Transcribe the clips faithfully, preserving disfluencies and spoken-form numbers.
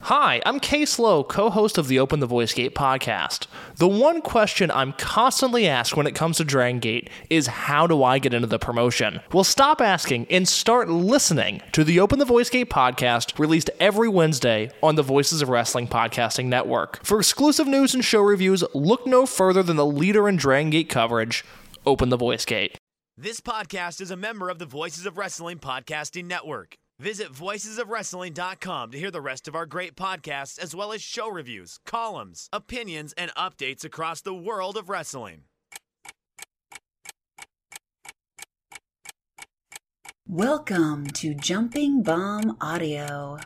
Hi, I'm Case Lowe, co-host of the Open the Voice Gate podcast. The one question I'm constantly asked when it comes to Dragon Gate is, how do I get into the promotion? Well, stop asking and start listening to the Open the Voice Gate podcast, released every Wednesday on the Voices of Wrestling podcasting network. For exclusive news and show reviews, look no further than the leader in Dragon Gate coverage, Open the Voice Gate. This podcast is a member of the Voices of Wrestling podcasting network. Visit voices of wrestling dot com to hear the rest of our great podcasts, as well as show reviews, columns, opinions, and updates across the world of wrestling. Welcome to Jumping Bomb Audio.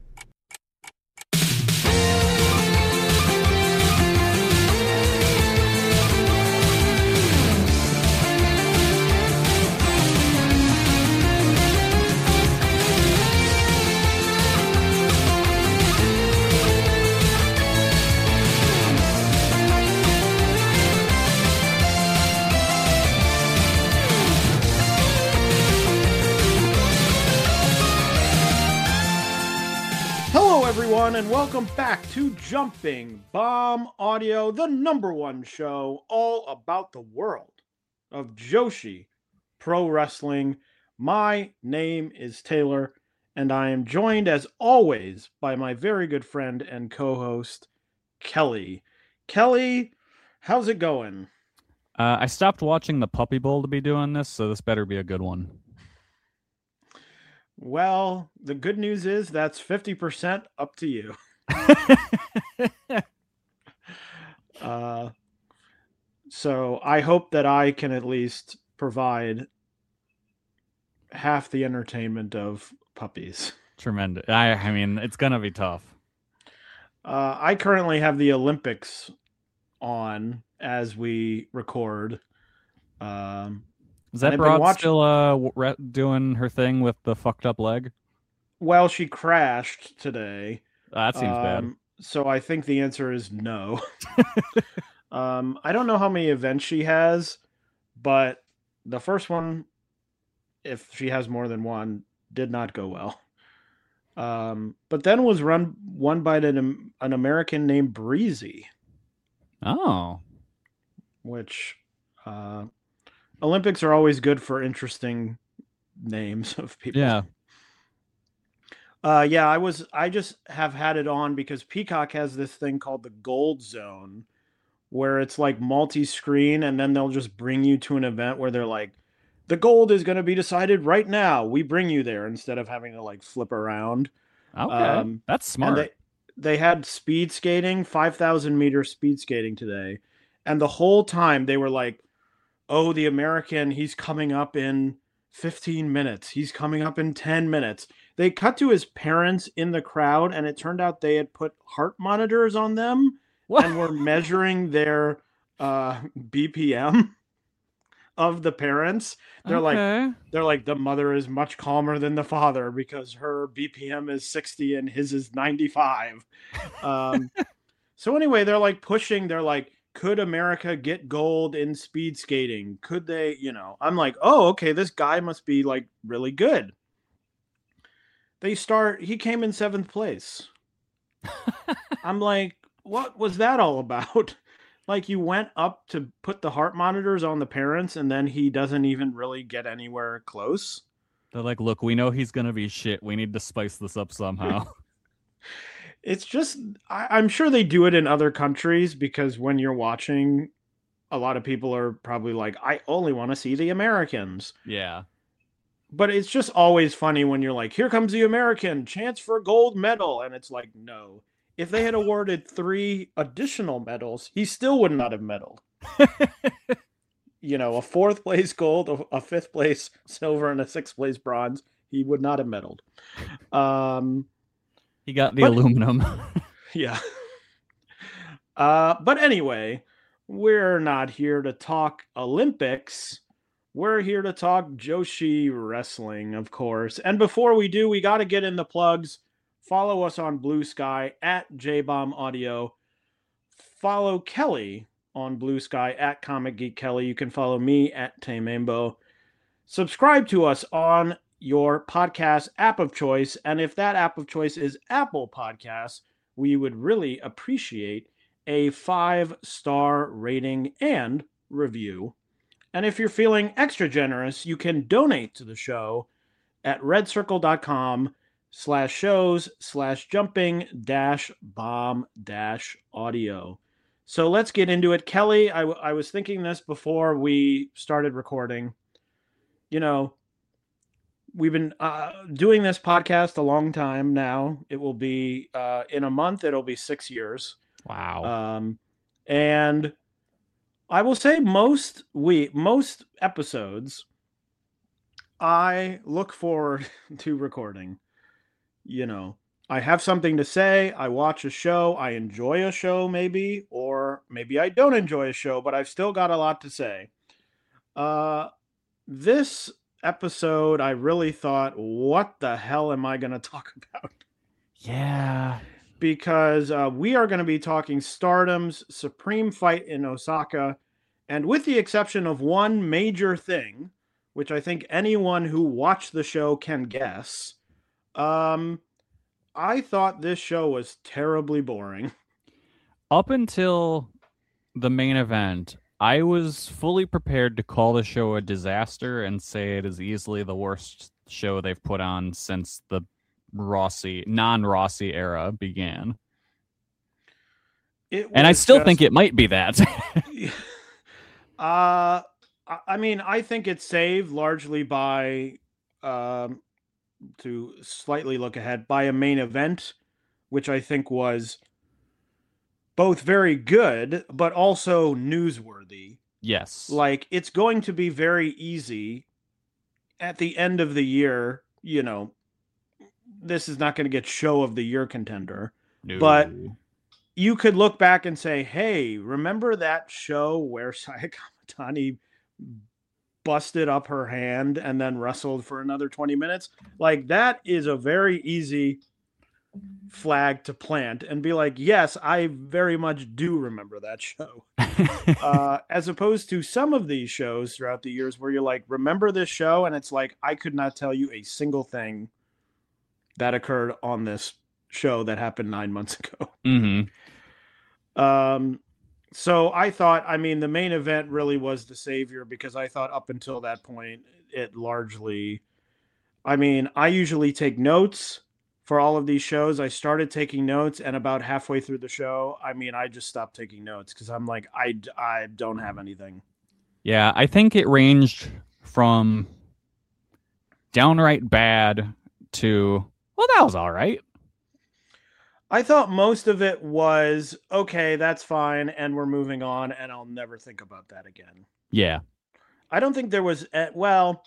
Hello, everyone, and welcome back to Jumping Bomb Audio, the number one show all about the world of Joshi Pro Wrestling. My name is Taylor, and I am joined, as always, by my very good friend and co-host, Kelly. Kelly, how's it going? Uh, I stopped watching the Puppy Bowl to be doing this, so this better be a good one. Well, the good news is that's fifty percent up to you. uh, so I hope that I can at least provide half the entertainment of puppies. Tremendous. I, I mean, it's going to be tough. Uh, I currently have the Olympics on as we record. Um, Is that I've been broad watching- still uh, re- doing her thing with the fucked up leg? well, she crashed today. Uh, that seems bad. Um, So I think the answer is no. um, I don't know how many events she has, but the first one, if she has more than one, did not go well. Um, but then was run won by an, an American named Breezy, Oh. which uh, Olympics are always good for interesting names of people. Yeah. Uh, yeah, I was. I just have had it on because Peacock has this thing called the Gold Zone, where it's like multi-screen, and then they'll just bring you to an event where they're like, "The gold is going to be decided right now. We bring you there," instead of having to like flip around. Okay. Um, That's smart. And they they had speed skating, five thousand meter speed skating today, and the whole time they were like, "Oh, the American, he's coming up in fifteen minutes. He's coming up in ten minutes." They cut to his parents in the crowd, and it turned out they had put heart monitors on them What? and were measuring their uh, B P M of the parents. They're like, Okay. they're like, the mother is much calmer than the father because her B P M is sixty and his is ninety-five. Um, so anyway, they're like pushing. They're like, could America get gold in speed skating? Could they? You know, I'm like, oh, okay, this guy must be like really good. They start, he came in seventh place. I'm like, what was that all about? Like, you went up to put the heart monitors on the parents, and then he doesn't even really get anywhere close. They're like, look, we know he's going to be shit. We need to spice this up somehow. It's just, I, I'm sure they do it in other countries because when you're watching, a lot of people are probably like, I only want to see the Americans. Yeah. But it's just always funny when you're like, here comes the American, chance for a gold medal. And it's like, no. If they had awarded three additional medals, he still would not have medaled. You know, a fourth place gold, a, a fifth place silver, and a sixth place bronze, he would not have medaled. Um, He got the But- aluminum. yeah. Uh, but anyway, we're not here to talk Olympics. We're here to talk Joshi Wrestling, of course. And before we do, we got to get in the plugs. Follow us on Blue Sky at J bomb Audio. Follow Kelly on Blue Sky at Comic Geek Kelly. You can follow me at Tamembo. Subscribe to us on your podcast app of choice. And if that app of choice is Apple Podcasts, we would really appreciate a five-star rating and review. And if you're feeling extra generous, you can donate to the show at redcircle.com slash shows slash jumping dash bomb dash audio. So let's get into it. Kelly, I, w- I was thinking this before we started recording. You know, we've been uh, doing this podcast a long time now. It will be, uh, in a month, it'll be six years. Wow. Um, and I will say most we most episodes I look forward to recording. You know, I have something to say. I watch a show. I enjoy a show, maybe, or maybe I don't enjoy a show, but I've still got a lot to say. Uh, this episode, I really thought, what the hell am I going to talk about? Yeah. Because uh, we are going to be talking Stardom's Supreme Fight in Osaka. And with the exception of one major thing, which I think anyone who watched the show can guess, um, I thought this show was terribly boring. Up until the main event, I was fully prepared to call the show a disaster and say it is easily the worst show they've put on since the Rossi, non-Rossi era began. It And I was still just- think it might be that. uh, I- I mean, I think it's saved largely by, um, to slightly look ahead, by a main event, which I think was both very good, but also newsworthy. Yes. Like, it's going to be very easy at the end of the year, you know, this is not going to get show of the year contender, No. but you could look back and say, hey, remember that show where Saya Kamatani busted up her hand and then wrestled for another twenty minutes? Like, that is a very easy flag to plant and be like, yes, I very much do remember that show. uh, as opposed to some of these shows throughout the years where you're like, remember this show? And it's like, I could not tell you a single thing that occurred on this show that happened nine months ago. Mm-hmm. Um, so I thought, I mean, the main event really was the savior, because I thought up until that point, it largely, I mean, I usually take notes for all of these shows. I started taking notes, and about halfway through the show, I mean, I just stopped taking notes because I'm like, I, I don't have anything. Yeah, I think it ranged from downright bad to, well, that was all right. I thought most of it was, okay, that's fine, and we're moving on, and I'll never think about that again. Yeah. I don't think there was, a, well,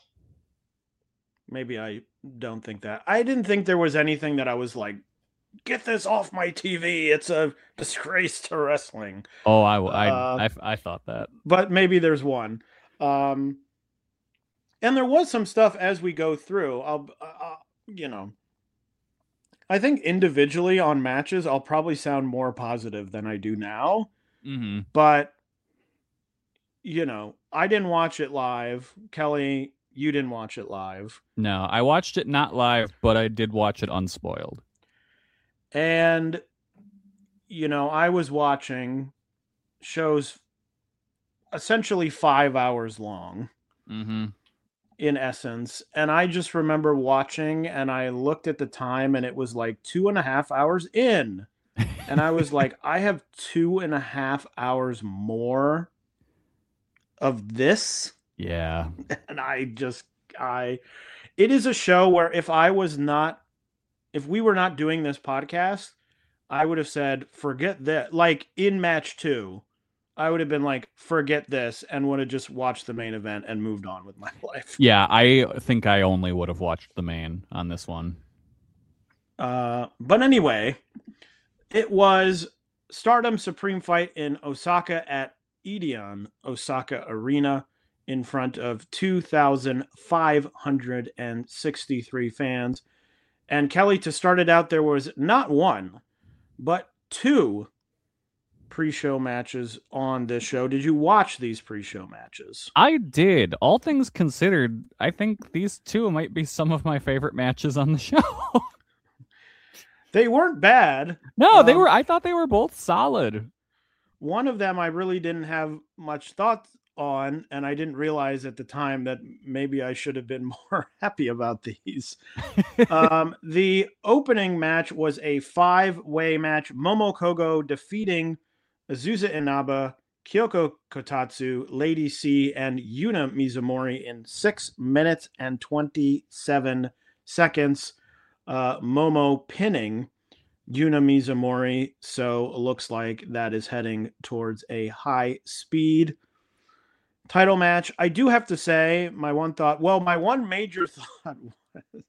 maybe I don't think that. I didn't think there was anything that I was like, get this off my T V. It's a disgrace to wrestling. Oh, I, I, Uh, I, I thought that. But maybe there's one. Um, and there was some stuff as we go through. I'll, uh, you know, I think individually on matches, I'll probably sound more positive than I do now. Mm-hmm. But, you know, I didn't watch it live. Kelly, you didn't watch it live. No, I watched it not live, but I did watch it unspoiled. And, you know, I was watching shows essentially five hours long. Mm-hmm. In essence. And I just remember watching, and I looked at the time, and it was like two and a half hours in. And I was like, I have two and a half hours more of this. Yeah. And I just, I, it is a show where if I was not, if we were not doing this podcast, I would have said, forget that. Like in match two, I would have been like, forget this, and would have just watched the main event and moved on with my life. Yeah, I think I only would have watched the main on this one. Uh, but anyway, it was Stardom Supreme Fight in Osaka at Edion Osaka Arena in front of two thousand five hundred sixty-three fans. And Kelly, to start it out, there was not one, but two pre-show matches on this show. Did you watch these pre-show matches? I did. All things considered, I think these two might be some of my favorite matches on the show. They weren't bad. No, Um, they were. I thought they were both solid. One of them I really didn't have much thought on, and I didn't realize at the time that maybe I should have been more happy about these. um, the opening match was a five-way match. Momo Kogo defeating Azusa Inaba, Kyoko Kotatsu, Lady C, and Yuna Mizumori in six minutes and twenty-seven seconds. Uh, Momo pinning Yuna Mizumori, so it looks like that is heading towards a high speed title match. I do have to say, my one thought, well, my one major thought was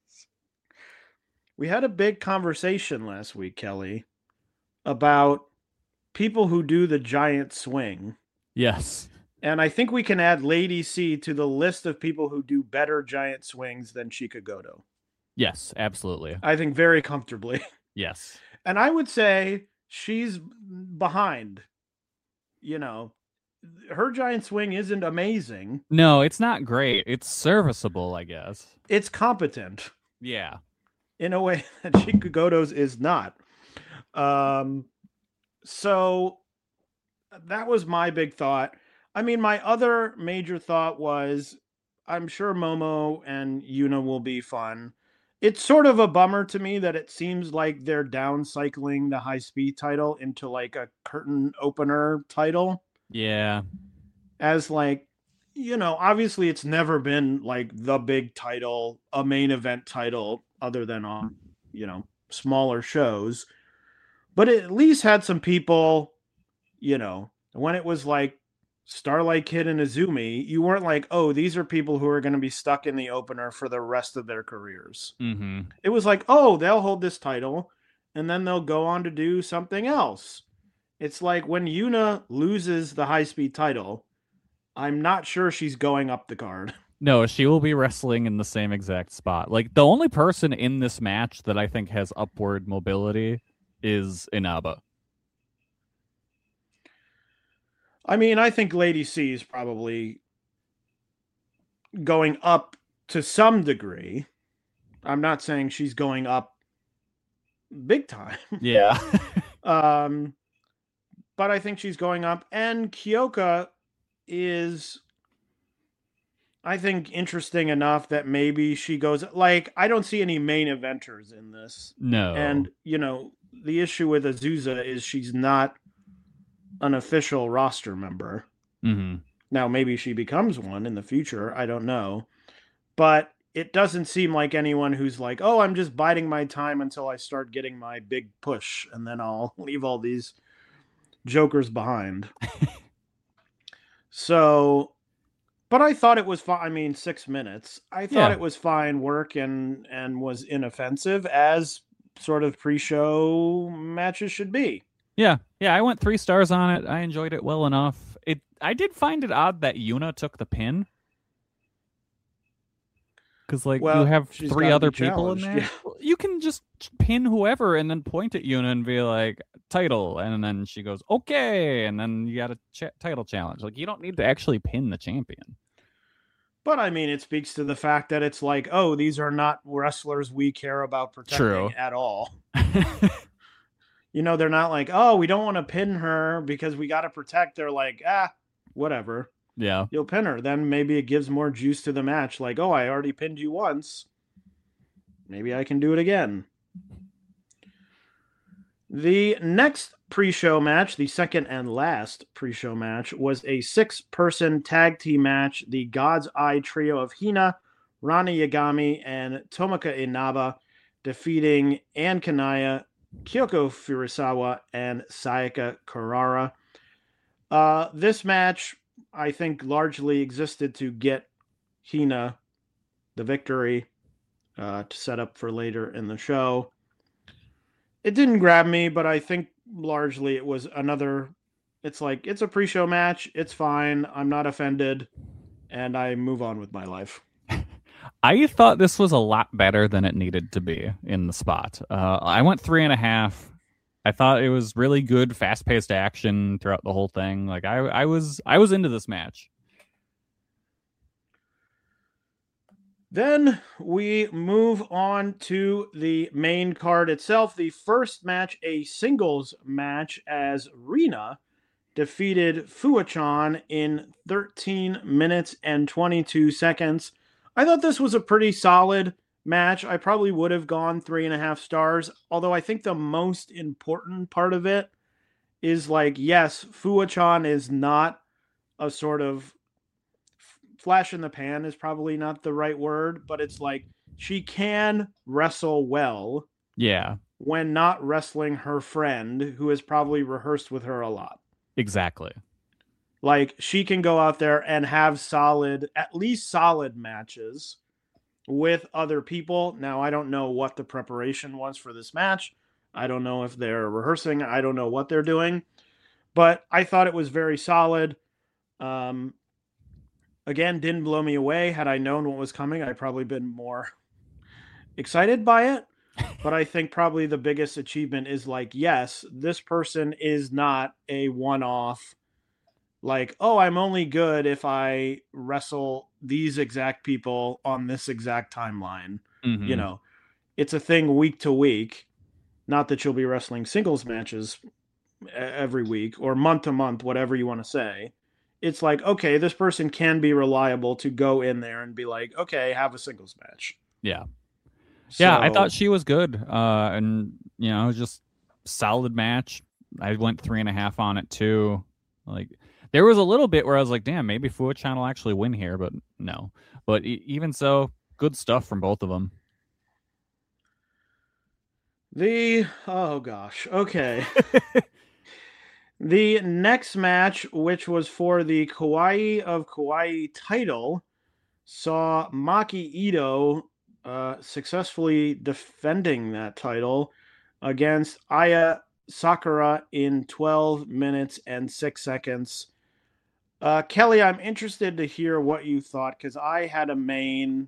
we had a big conversation last week, Kelly, about people who do the giant swing. Yes. And I think we can add Lady C to the list of people who do better giant swings than Chika Goto. Yes, absolutely. I think very comfortably. Yes. And I would say she's behind. You know, her giant swing isn't amazing. No, it's not great. It's serviceable, I guess. It's competent Yeah. in a way that Chika Goto's is not. Um, so that was my big thought. I mean, my other major thought was I'm sure Momo and Yuna will be fun. It's sort of a bummer to me that it seems like they're downcycling the high speed title into like a curtain opener title. Yeah. As like, you know, obviously it's never been like the big title, a main event title, other than on, you know, smaller shows. But it at least had some people, you know, when it was like Starlight Kid and Azumi, you weren't like, oh, these are people who are going to be stuck in the opener for the rest of their careers. Mm-hmm. It was like, oh, they'll hold this title and then they'll go on to do something else. It's like when Yuna loses the high speed title, I'm not sure she's going up the card. No, she will be wrestling in the same exact spot. Like, the only person in this match that I think has upward mobility is Inaba. I mean, I think Lady C is probably going up to some degree. I'm not saying she's going up big time. Yeah. um, but I think she's going up. And Kyoka is, I think, interesting enough that maybe she goes, like, I don't see any main eventers in this. No. And, you know, the issue with Azusa is she's not an official roster member. Mm-hmm. Now, maybe she becomes one in the future. I don't know. But it doesn't seem like anyone who's like, oh, I'm just biding my time until I start getting my big push, and then I'll leave all these jokers behind. So, but I thought it was fine. I mean, six minutes. I thought Yeah. it was fine work and, and was inoffensive, as sort of pre-show matches should be. Yeah, yeah, I went three stars on it. I enjoyed it well enough. It, I did find it odd that Yuna took the pin. Because, like, Well, you have she's three gotta other be people in challenged, there. yeah. You can just pin whoever and then point at Yuna and be like, title. And then she goes, okay. And then you got a ch- title challenge. Like, you don't need to actually pin the champion. But I mean, it speaks to the fact that it's like, oh, these are not wrestlers we care about protecting True. at all. You know, they're not like, oh, we don't want to pin her because we got to protect. They're like, ah, whatever. Yeah. You'll pin her. Then maybe it gives more juice to the match. Like, oh, I already pinned you once. Maybe I can do it again. The next pre-show match, the second and last pre-show match, was a six-person tag team match. The God's Eye trio of Hina, Rana Yagami, and Tomoka Inaba defeating Ann Kanaya, Kyoko Furusawa, and Sayaka Kurara. Uh, this match, I think, largely existed to get Hina the victory uh, to set up for later in the show. It didn't grab me, but I think largely it was another, it's like, it's a pre-show match. It's fine. I'm not offended. And I move on with my life. I thought this was a lot better than it needed to be in the spot. Uh, I went three and a half. I thought it was really good, fast-paced action throughout the whole thing. Like I, I was, I was into this match. Then we move on to the main card itself. The first match, a singles match, as Rina defeated Fuwachan in thirteen minutes and twenty-two seconds. I thought this was a pretty solid match. I probably would have gone three and a half stars, although I think the most important part of it is like, yes, Fuwachan is not a sort of flash in the pan is probably not the right word, but it's like she can wrestle well. Yeah. When not wrestling her friend who has probably rehearsed with her a lot. Exactly. Like she can go out there and have solid, at least solid matches with other people. Now, I don't know what the preparation was for this match. I don't know if they're rehearsing. I don't know what they're doing, but I thought it was very solid. Um, again, didn't blow me away. Had I known what was coming, I'd probably been more excited by it. But I think probably the biggest achievement is like, yes, this person is not a one-off. Like, oh, I'm only good if I wrestle these exact people on this exact timeline. Mm-hmm. You know, it's a thing week to week. Not that you'll be wrestling singles matches every week or month to month, whatever you want to say. It's like, okay, this person can be reliable to go in there and be like, okay, have a singles match. Yeah. So, yeah, I thought she was good. Uh, and, you know, just solid match. I went three and a half on it, too. Like, there was a little bit where I was like, damn, maybe Fuwachan will actually win here, but no. But e- even so, good stuff from both of them. The, oh gosh, okay. The next match, which was for the Kawaii of Kawaii title, saw Maki Ito uh, successfully defending that title against Aya Sakura in twelve minutes and six seconds. Uh, Kelly, I'm interested to hear what you thought, because I had a main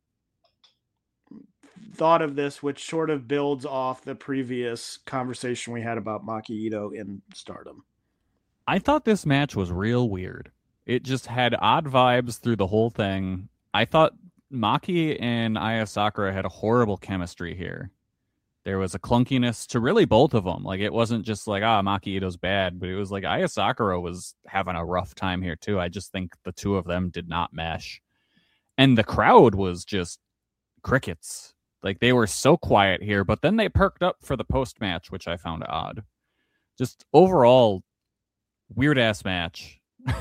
thought of this, which sort of builds off the previous conversation we had about Maki Ito in Stardom. I thought this match was real weird. It just had odd vibes through the whole thing. I thought Maki and Aya Sakura had a horrible chemistry here. There was a clunkiness to really both of them. Like, it wasn't just like, ah, Maki Ito's bad, but it was like Aya Sakura was having a rough time here too. I just think the two of them did not mesh. And the crowd was just crickets. Like, they were so quiet here, but then they perked up for the post-match, which I found odd. Just overall, weird-ass match.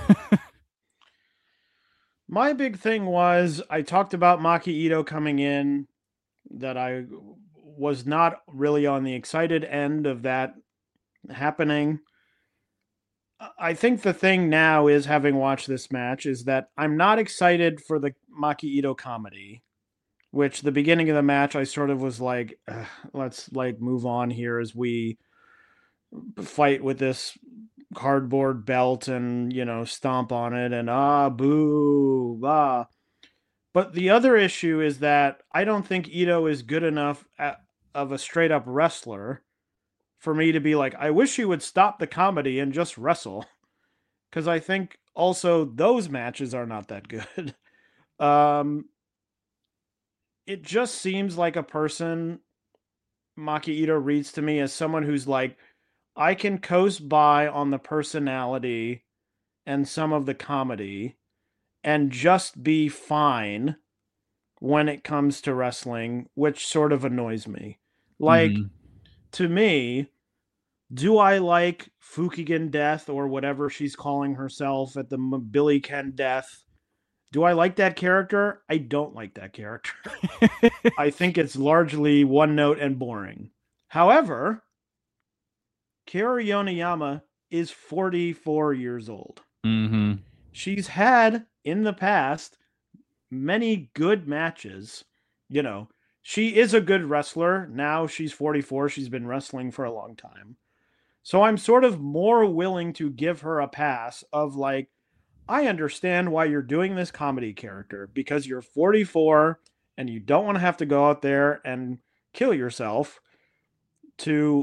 My big thing was, I talked about Maki Ito coming in, that I was not really on the excited end of that happening. I think the thing now is, having watched this match, is that I'm not excited for the Maki Ito comedy, which the beginning of the match, I sort of was like, let's like move on here as we fight with this cardboard belt and, you know, stomp on it and ah, boo, ah. But the other issue is that I don't think Ito is good enough at, of a straight up wrestler for me to be like, I wish you would stop the comedy and just wrestle. Because I think also those matches are not that good. um, it just seems like a person, Maki Ito reads to me as someone who's like, I can coast by on the personality and some of the comedy and just be fine when it comes to wrestling, which sort of annoys me. Like, mm-hmm. to me, do I like Fukigen Death or whatever she's calling herself at the Billy Ken Death? Do I like that character? I don't like that character. I think it's largely one note and boring. However, Kaori Yoneyama is forty-four years old. Mm-hmm. She's had, in the past, many good matches. You know, she is a good wrestler. Now she's forty-four. She's been wrestling for a long time. So I'm sort of more willing to give her a pass of like, I understand why you're doing this comedy character, because you're forty-four and you don't want to have to go out there and kill yourself to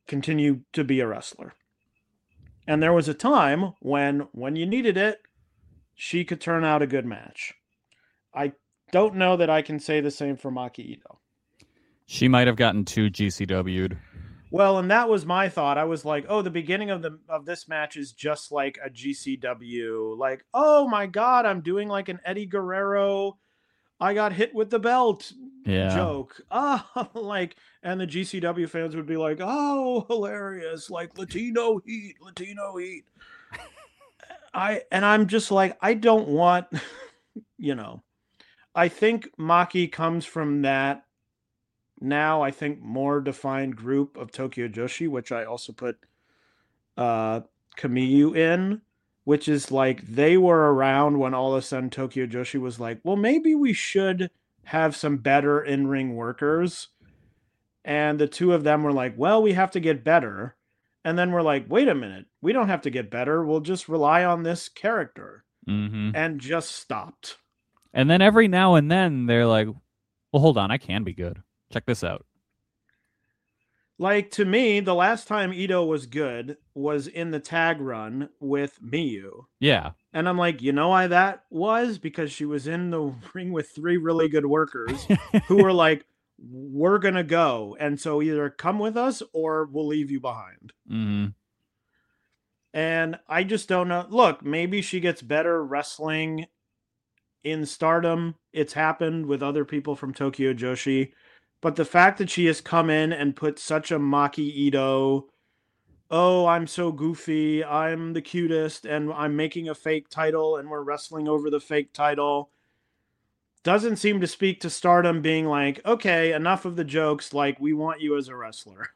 continue to be a wrestler. And there was a time when, when you needed it, she could turn out a good match. I don't know that I can say the same for Maki Ito. She might have gotten too G C W'd. Well, and that was my thought. I was like, oh, the beginning of the of this match is just like a G C W. Like, oh my God, I'm doing like an Eddie Guerrero, I got hit with the belt Yeah. joke. Ah, like, and the G C W fans would be like, oh, hilarious. Like Latino heat, Latino heat. I, and I'm just like, I don't want, you know, I think Maki comes from that now, I think, more defined group of Tokyo Joshi, which I also put uh, Kamiyu in, which is like they were around when all of a sudden Tokyo Joshi was like, well, maybe we should have some better in-ring workers. And the two of them were like, well, we have to get better. And then we're like, wait a minute, we don't have to get better. We'll just rely on this character. Mm-hmm. And just stopped. And then every now and then they're like, well, hold on, I can be good. Check this out. Like, to me, the last time Ito was good was in the tag run with Miyu. Yeah. And I'm like, you know why that was? Because she was in the ring with three really good workers who were like, we're going to go. And so either come with us or we'll leave you behind. Mm-hmm. And I just don't know. Look, maybe she gets better wrestling in Stardom. It's happened with other people from Tokyo Joshi. But the fact that she has come in and put such a Maki Ito, oh, I'm so goofy, I'm the cutest, and I'm making a fake title, and we're wrestling over the fake title, doesn't seem to speak to Stardom being like, okay, enough of the jokes, like, we want you as a wrestler.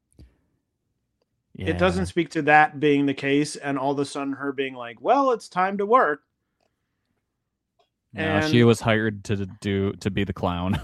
Yeah. It doesn't speak to that being the case, and all of a sudden her being like, well, it's time to work. No, and she was hired to do to be the clown.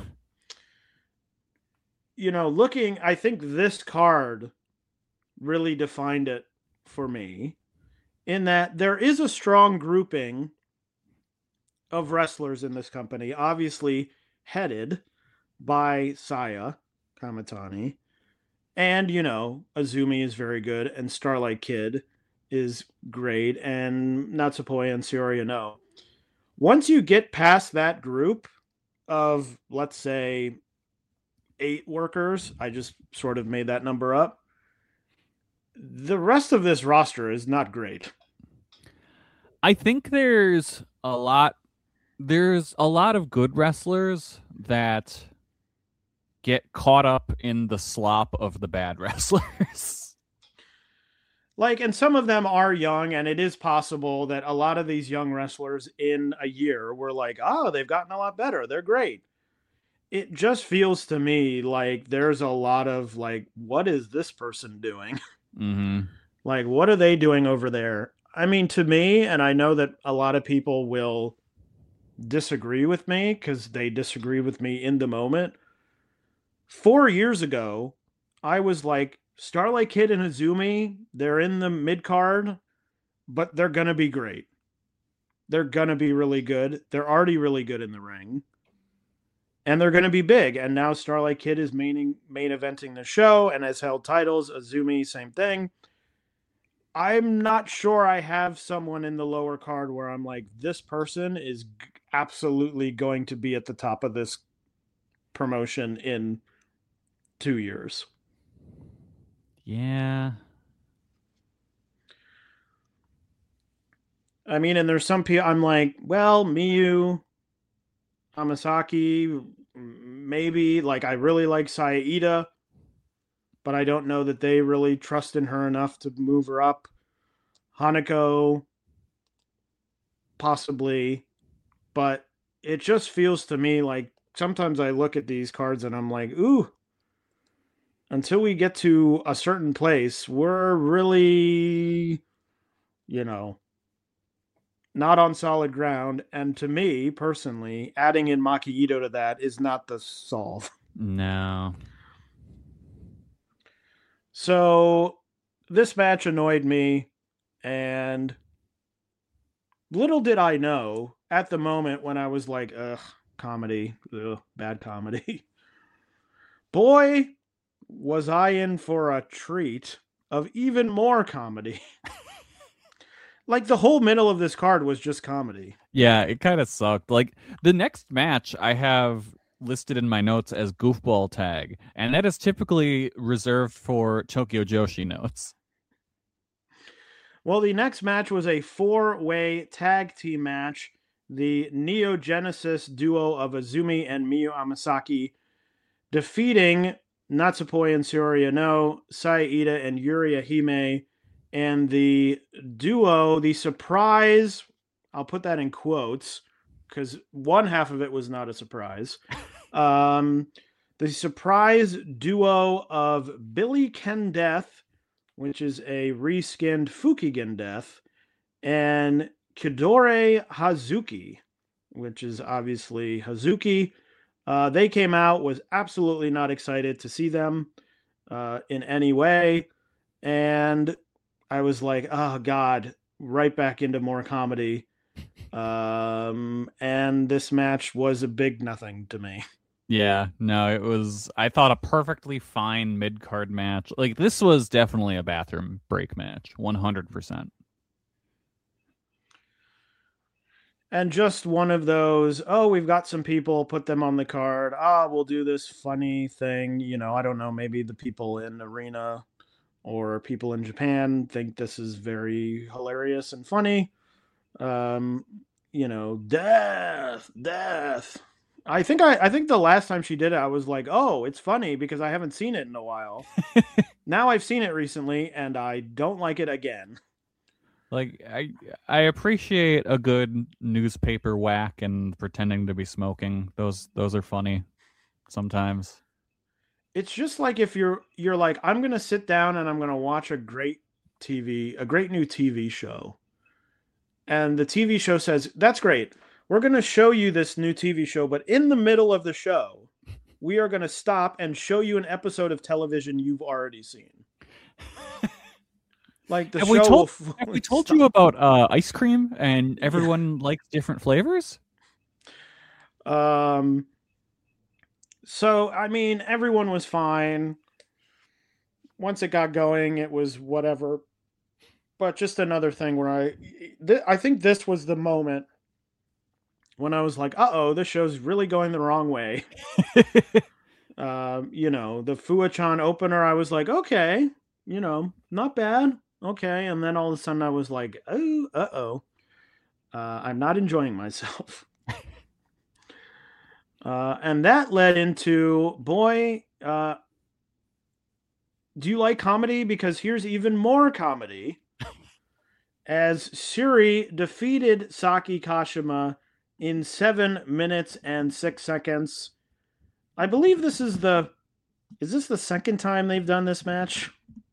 You know, looking, I think this card really defined it for me in that there is a strong grouping of wrestlers in this company, obviously headed by Saya Kamitani. And, you know, Azumi is very good, and Starlight Kid is great, and Natsupoi and Saori Anou. Once you get past that group of, let's say, eight workers, I just sort of made that number up, the rest of this roster is not great. I think there's a lot there's a lot of good wrestlers that get caught up in the slop of the bad wrestlers. Like, and some of them are young, and it is possible that a lot of these young wrestlers in a year were like, oh, they've gotten a lot better, they're great. It just feels to me like there's a lot of like, what is this person doing? Mm-hmm. Like, what are they doing over there? I mean, to me, and I know that a lot of people will disagree with me because they disagree with me in the moment. Four years ago, I was like, Starlight Kid and Azumi, they're in the mid card, but they're going to be great. They're going to be really good. They're already really good in the ring. And they're going to be big. And now Starlight Kid is main, main eventing the show and has held titles. Azumi, same thing. I'm not sure I have someone in the lower card where I'm like, this person is g- absolutely going to be at the top of this promotion in two years. Yeah. I mean, and there's some people I'm like, well, Miyu, Hamasaki, maybe. Like, I really like Saida, but I don't know that they really trust in her enough to move her up. Hanako, possibly. But it just feels to me like sometimes I look at these cards and I'm like, ooh, until we get to a certain place, we're really, you know, not on solid ground. And to me, personally, adding in Maki Ito to that is not the solve. No. So this match annoyed me, and little did I know at the moment when I was like, ugh, comedy, ugh, bad comedy. Boy, was I in for a treat of even more comedy. Like, the whole middle of this card was just comedy. Yeah, it kind of sucked. Like, the next match I have listed in my notes as goofball tag, and that is typically reserved for Tokyo Joshi notes. Well, the next match was a four-way tag team match. The Neo Genesis duo of Azumi and Miyu Amasaki defeating Natsupoi and Tsuruya No, Saida and Yuri Ahime, and the duo, the surprise, I'll put that in quotes, because one half of it was not a surprise. Um, the surprise duo of Billy Ken Death, which is a reskinned Fukigen Death, and Kidore Hazuki, which is obviously Hazuki. Uh, they came out, was absolutely not excited to see them uh, in any way. And I was like, oh, God, right back into more comedy. Um, and this match was a big nothing to me. Yeah, no, it was, I thought, a perfectly fine mid-card match. Like, this was definitely a bathroom break match, one hundred percent. And just one of those, oh, we've got some people, put them on the card. Ah, we'll do this funny thing. You know, I don't know, maybe the people in Arena or people in Japan think this is very hilarious and funny. Um, you know, death, death. I think I, I think the last time she did it, I was like, oh, it's funny because I haven't seen it in a while. Now I've seen it recently and I don't like it again. Like, I I appreciate a good newspaper whack and pretending to be smoking. Those those are funny sometimes. It's just like if you're you're like, I'm gonna sit down and I'm gonna watch a great T V, a great new T V show. And the T V show says, that's great. We're gonna show you this new T V show, but in the middle of the show, we are gonna stop and show you an episode of television you've already seen. Like the have show we told, will have we told you about uh, ice cream and everyone likes different flavors? Um. So, I mean, everyone was fine. Once it got going, it was whatever. But just another thing where I, th- I think this was the moment when I was like, uh-oh, this show's really going the wrong way. um, you know, the Fuwa-chan opener, I was like, okay, you know, not bad. Okay. And then all of a sudden I was like, oh, uh-oh. Uh, I'm not enjoying myself. Uh, and that led into, boy, uh, do you like comedy? Because here's even more comedy. As Syuri defeated Saki Kashima in seven minutes and six seconds. I believe this is the, is this the second time they've done this match?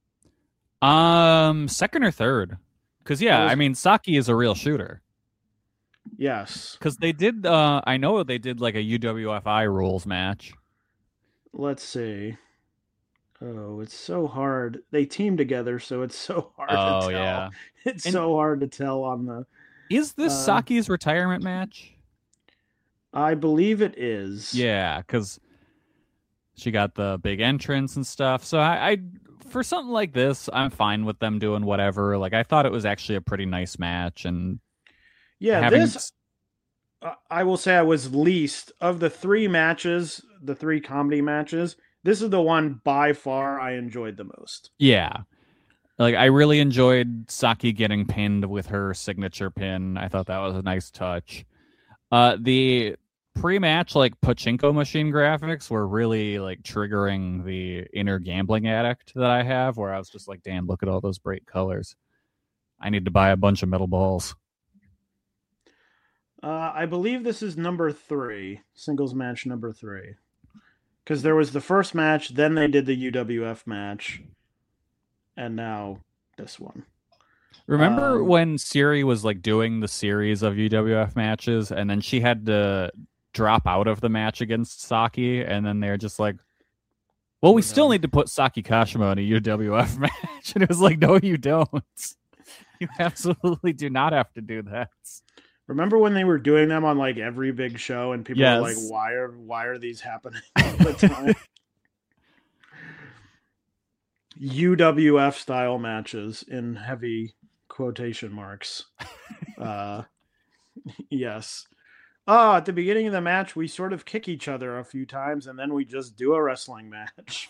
Um, second or third. Because, yeah, was... I mean, Saki is a real shooter. Yes. Because they did, uh, I know they did like a U W F I rules match. Let's see. Oh, it's so hard. They team together, so it's so hard oh, to tell. Yeah. It's and so hard to tell on the... Is this uh, Saki's retirement match? I believe it is. Yeah, because she got the big entrance and stuff. So I, I, for something like this, I'm fine with them doing whatever. Like, I thought it was actually a pretty nice match. And yeah, having... this... I will say I was least of the three matches, the three comedy matches. This is the one by far I enjoyed the most. Yeah. Like, I really enjoyed Saki getting pinned with her signature pin. I thought that was a nice touch. Uh, the pre-match, like, pachinko machine graphics were really, like, triggering the inner gambling addict that I have, where I was just like, damn, look at all those bright colors. I need to buy a bunch of metal balls. Uh, I believe this is number three, singles match number three. Because there was the first match, then they did the U W F match, and now this one. Remember um, when Syuri was like doing the series of U W F matches, and then she had to drop out of the match against Saki, and then they're just like, well, we still need to put Saki Kashima in a U W F match. And it was like, no, you don't. You absolutely do not have to do that. Remember when they were doing them on like every big show and people yes. were like, why are why are these happening all the time? U W F style matches in heavy quotation marks. uh, yes. Ah, at the beginning of the match, we sort of kick each other a few times, and then we just do a wrestling match.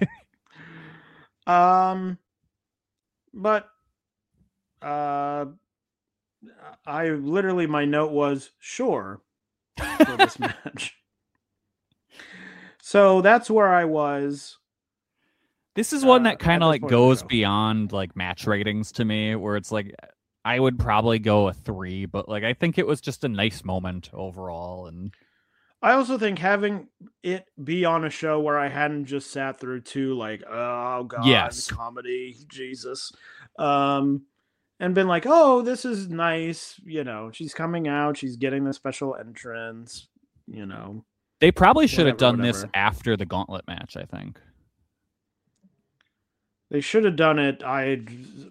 um, but uh, I literally my note was sure for this match. So that's where I was. This is one uh, that kind at of this like point of the goes show. beyond like match ratings to me, where it's like I would probably go a three, but like I think it was just a nice moment overall. And I also think having it be on a show where I hadn't just sat through two, like, oh god, Yes. comedy, Jesus, um, and been like, oh, this is nice. You know, she's coming out, she's getting the special entrance. You know, they probably should have Whatever, done this whatever. after the gauntlet match, I think. they should have done it. I,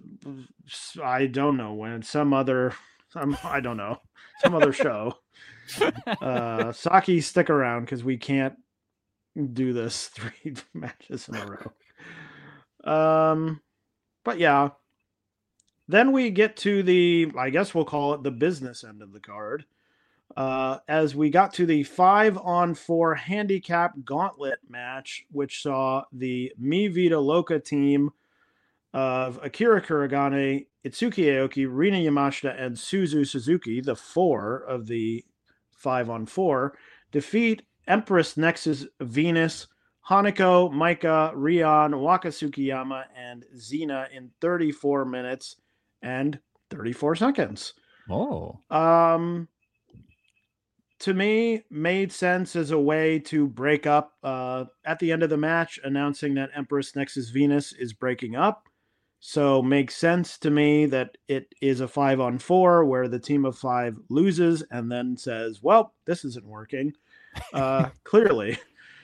I don't know when some other, some I don't know, some other show. Uh, Saki, stick around because we can't do this three matches in a row. Um, but yeah, then we get to the, I guess we'll call it the business end of the card. Uh, as we got to the five on four handicap gauntlet match, which saw the Mi Vida Loca team of Akira Kuragane, Itsuki Aoki, Rina Yamashita, and Suzu Suzuki, the four of the five on four, defeat Empress Nexus Venus, Hanako, Maika, Rion, Waka Tsukiyama, and Xena in thirty-four minutes and thirty-four seconds. Oh. Um, to me, made sense as a way to break up uh, at the end of the match, announcing that Empress Nexus Venus is breaking up. So makes sense to me that it is a five on four where the team of five loses and then says, well, this isn't working. Uh, clearly.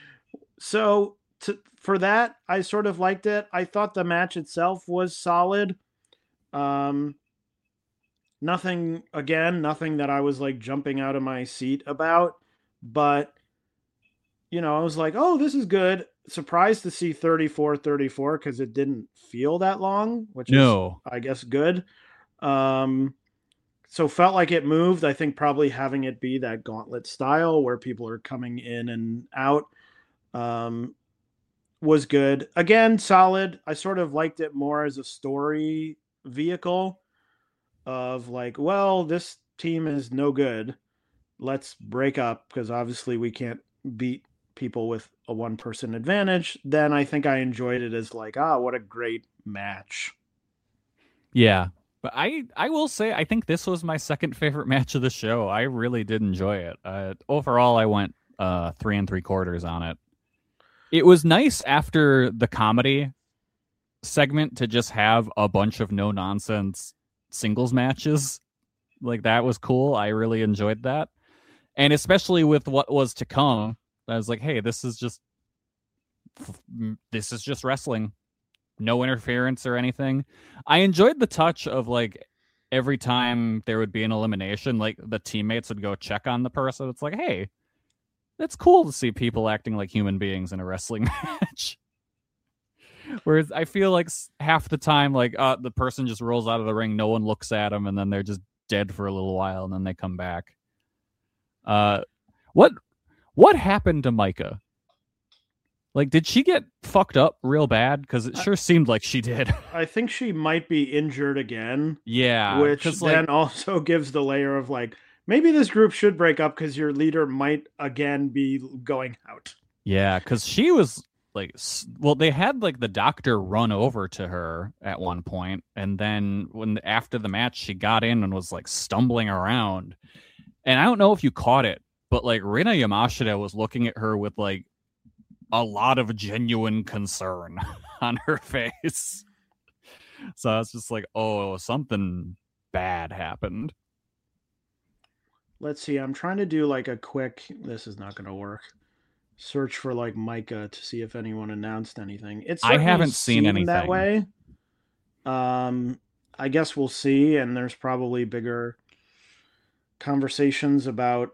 So to, for that, I sort of liked it. I thought the match itself was solid. Um, nothing, again, nothing that I was like jumping out of my seat about, but you know, I was like, oh, this is good. Surprised to see thirty-four thirty-four because it didn't feel that long, which No. is, I guess, good. Um, so felt like it moved. I think probably having it be that gauntlet style where people are coming in and out um, was good. Again, solid. I sort of liked it more as a story vehicle of like, well, this team is no good. Let's break up because obviously we can't beat people with a one person advantage. Then I think I enjoyed it as like, ah, what a great match. Yeah. But I, I will say, I think this was my second favorite match of the show. I really did enjoy it. Uh, overall, I went uh, three and three quarters on it. It was nice after the comedy segment to just have a bunch of no nonsense singles matches. Like that was cool. I really enjoyed that. And especially with what was to come, I was like, hey, this is just this is just wrestling. No interference or anything. I enjoyed the touch of like every time there would be an elimination, like the teammates would go check on the person. It's like, hey, it's cool to see people acting like human beings in a wrestling match. Whereas I feel like half the time, like uh, the person just rolls out of the ring, no one looks at them, and then they're just dead for a little while, and then they come back. Uh, what what happened to Maika? Like, did she get fucked up real bad? Because it sure seemed like she did. I think she might be injured again. Yeah, which then like, also gives the layer of like, maybe this group should break up because your leader might again be going out. Yeah, because she was like, well, they had like the doctor run over to her at one point, and then when after the match, she got in and was like stumbling around. And I don't know if you caught it, but like Rina Yamashita was looking at her with like a lot of genuine concern on her face. So I was just like, oh, something bad happened. Let's see. I'm trying to do like a quick, this is not going to work. Search for like Maika to see if anyone announced anything. It's I haven't seen anything that way. Um, I guess we'll see. And there's probably bigger conversations about,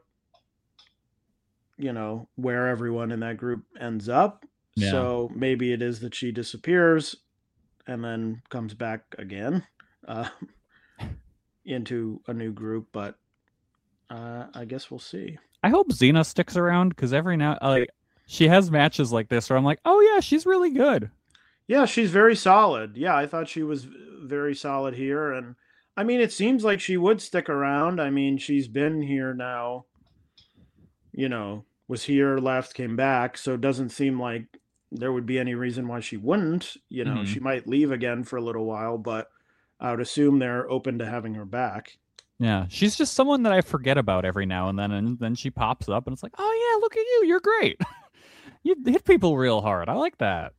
you know, where everyone in that group ends up. Yeah. So maybe it is that she disappears. and then comes back again uh, into a new group. But uh, I guess we'll see. I hope Xena sticks around because every now like she has matches like this where I'm like, oh yeah, she's really good. Yeah, she's very solid. Yeah, I thought she was very solid here, and I mean, it seems like she would stick around. I mean, she's been here now. You know, was here, left, came back, so it doesn't seem like there would be any reason why she wouldn't. You know, Mhm. she might leave again for a little while, but I would assume they're open to having her back. Yeah, she's just someone that I forget about every now and then, and then she pops up, and it's like, oh yeah, look at you, you're great. You hit people real hard. I like that.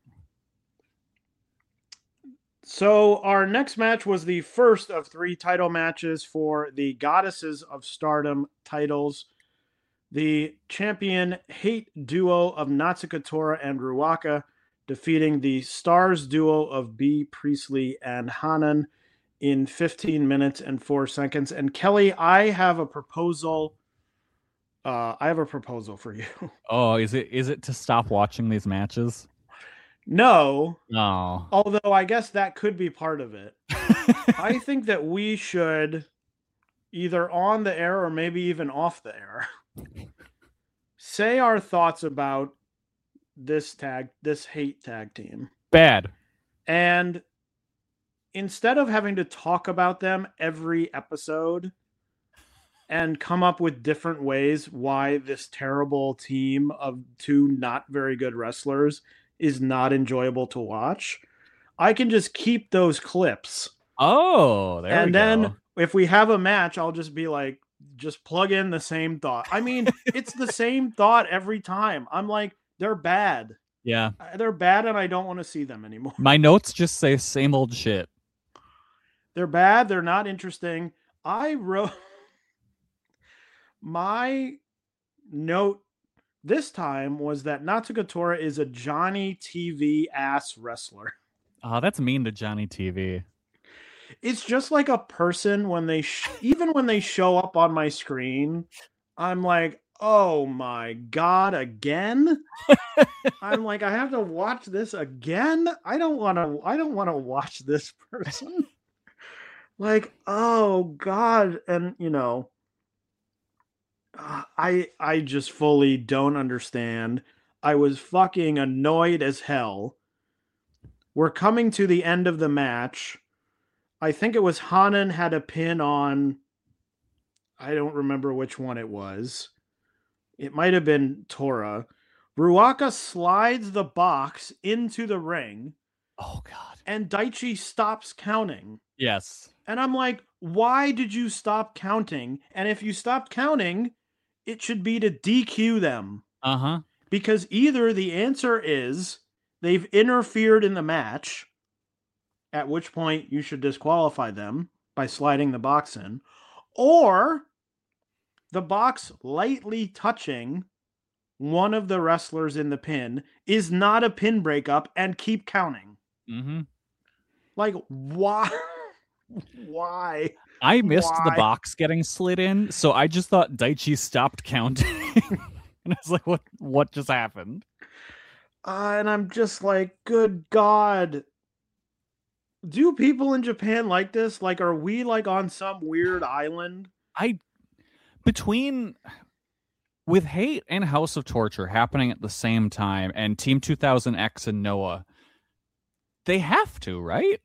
So our next match was the first of three title matches for the Goddesses of Stardom titles. The champion Hate duo of Natsuko Tora and Ruaka defeating the Stars duo of B. Priestley and Hanan in fifteen minutes and four seconds. And Kelly, I have a proposal. Uh, I have a proposal for you. Oh, is it is it to stop watching these matches? No, No. although I guess that could be part of it. I think that we should, either on the air or maybe even off the air, say our thoughts about this tag, this Hate tag team. Bad. And instead of having to talk about them every episode and come up with different ways why this terrible team of two not very good wrestlers is not enjoyable to watch, I can just keep those clips. Oh, there and we then go. if we have a match, I'll just be like, just plug in the same thought. I mean, it's the same thought every time. I'm like, they're bad. Yeah. They're bad and I don't want to see them anymore. My notes just say same old shit. They're bad. They're not interesting. I wrote my note this time was that Natsuko Tora is a Johnny T V ass wrestler. Oh, that's mean to Johnny T V. It's just like a person when they, sh- even when they show up on my screen, I'm like, oh my God, again? I'm like, I have to watch this again? I don't want to, I don't want to watch this person. Like, oh God. And you know, uh, I, I just fully don't understand. I was fucking annoyed as hell. We're coming to the end of the match. I think it was Hanan had a pin on, I don't remember which one it was. It might have been Tora. Ruaka slides the box into the ring. Oh, God. And Daichi stops counting. Yes. And I'm like, why did you stop counting? And if you stopped counting, it should be to D Q them. Uh-huh. Because either the answer is they've interfered in the match, at which point you should disqualify them by sliding the box in, or the box lightly touching one of the wrestlers in the pin is not a pin breakup and keep counting. Mm-hmm. Like, why? Why? I missed Why? the box getting slid in, so I just thought Daichi stopped counting. And I was like, what, what just happened? Uh, and I'm just like, good God. Do people in Japan like this? Like, are we like on some weird island? I between with Hate and House of Torture happening at the same time and Team two thousand X and Noah, they have to, right?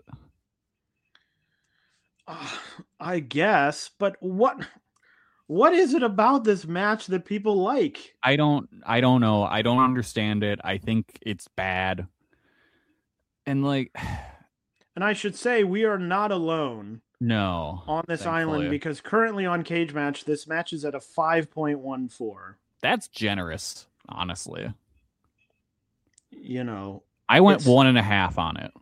Uh, I guess, but what what is it about this match that people like? I don't I don't know. I don't understand it. I think it's bad. And like And I should say we are not alone no on this thankfully. island, because currently on Cage Match, this match is at a five point one four. That's generous, honestly. You know, I went It's- one and a half on it.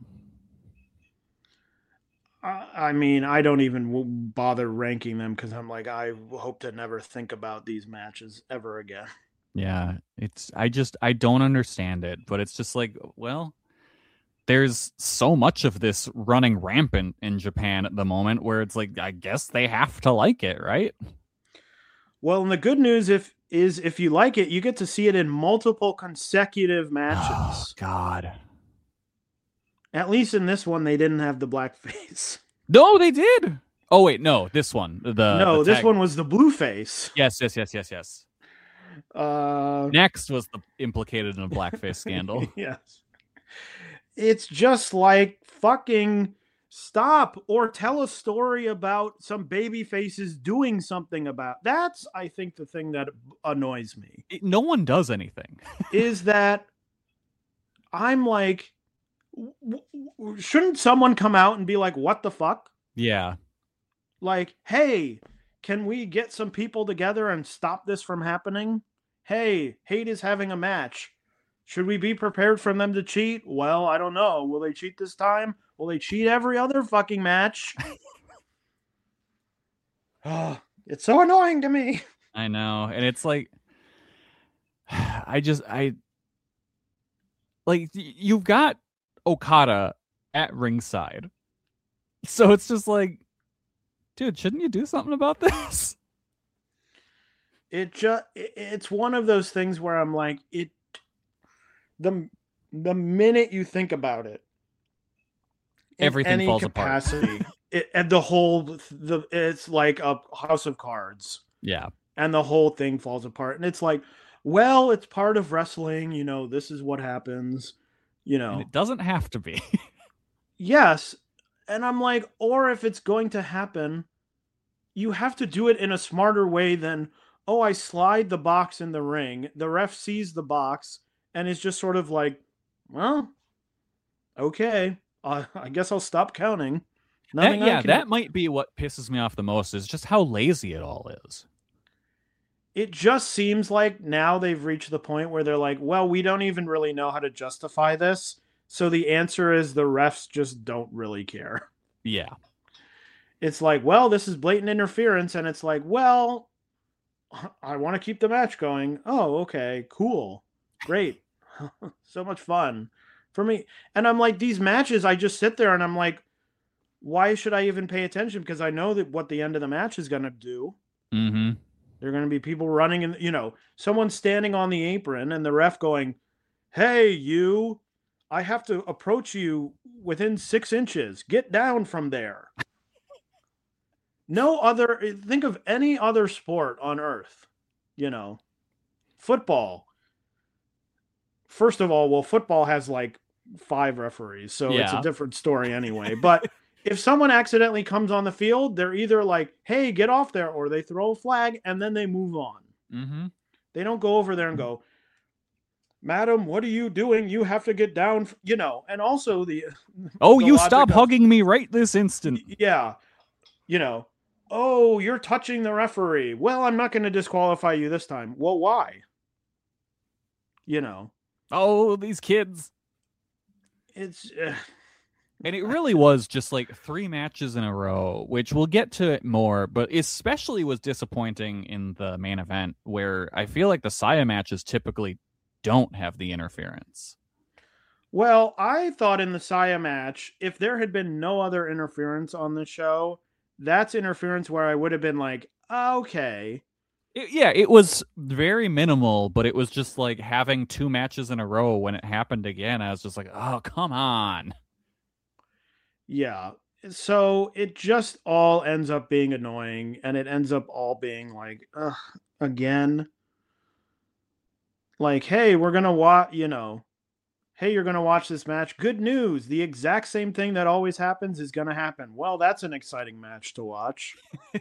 I, I mean, I don't even w- bother ranking them because I'm like, I hope to never think about these matches ever again. Yeah, it's I just I don't understand it, but it's just like, well, there's so much of this running rampant in Japan at the moment where it's like, I guess they have to like it, right? Well, and the good news if is if you like it, you get to see it in multiple consecutive Oh, matches. God. At least in this one, they didn't have the black face. No, they did. Oh wait, no, this one. The no, the this tag... one was the blue face. Yes, yes, yes, yes, yes. Uh, Next was the implicated in a blackface scandal. Yes. It's just like fucking stop or tell a story about some baby faces doing something about. That's, I think, the thing that annoys me. It, no one does anything. Is that I'm like, w- w- shouldn't someone come out and be like, what the fuck? Yeah. Like, hey, can we get some people together and stop this from happening? Hey, Hate is having a match. Should we be prepared for them to cheat? Well, I don't know. Will they cheat this time? Will they cheat every other fucking match? Oh, it's so annoying to me. I know. And it's like, I just, I, like, you've got Okada at ringside. So it's just like, dude, shouldn't you do something about this? It just, it's one of those things where I'm like, it, the, the minute you think about it, everything any falls capacity, apart. it, and the whole, the, it's like a house of cards. Yeah. And the whole thing falls apart. And it's like, well, it's part of wrestling. You know, this is what happens, you know. And it doesn't have to be. Yes. And I'm like, or if it's going to happen, you have to do it in a smarter way than, oh, I slide the box in the ring. The ref sees the box and is just sort of like, well, okay, uh, I guess I'll stop counting. That, yeah, can... that might be what pisses me off the most is just how lazy it all is. It just seems like now they've reached the point where they're like, well, we don't even really know how to justify this. So the answer is the refs just don't really care. Yeah. It's like, well, this is blatant interference. And it's like, well, I want to keep the match going. Oh, okay, cool. Great. So much fun for me. And I'm like, these matches, I just sit there and I'm like, why should I even pay attention? Because I know that what the end of the match is going to do. Mm-hmm. There are going to be people running and, you know, someone standing on the apron and the ref going, hey, you, I have to approach you within six inches. Get down from there. No other, think of any other sport on earth, you know, football. First of all, well, football has like five referees, so yeah. It's a different story anyway. But if someone accidentally comes on the field, they're either like, hey, get off there, or they throw a flag and then they move on. Mm-hmm. They don't go over there and go, madam, what are you doing? You have to get down, you know. And also the oh, the you stop of, hugging me right this instant. Yeah. You know, oh, you're touching the referee. Well, I'm not going to disqualify you this time. Well, why? You know. Oh, these kids. It's... Uh... And it really was just like three matches in a row, which we'll get to it more, but especially was disappointing in the main event where I feel like the Saya matches typically don't have the interference. Well, I thought in the Saya match, if there had been no other interference on the show, that's interference where I would have been like, okay. It, yeah, it was very minimal, but it was just like having two matches in a row when it happened again. I was just like, oh, come on. Yeah. So it just all ends up being annoying, and it ends up all being like, ugh, again. Like, hey, we're going to watch, you know, hey, you're going to watch this match. Good news. The exact same thing that always happens is going to happen. Well, that's an exciting match to watch.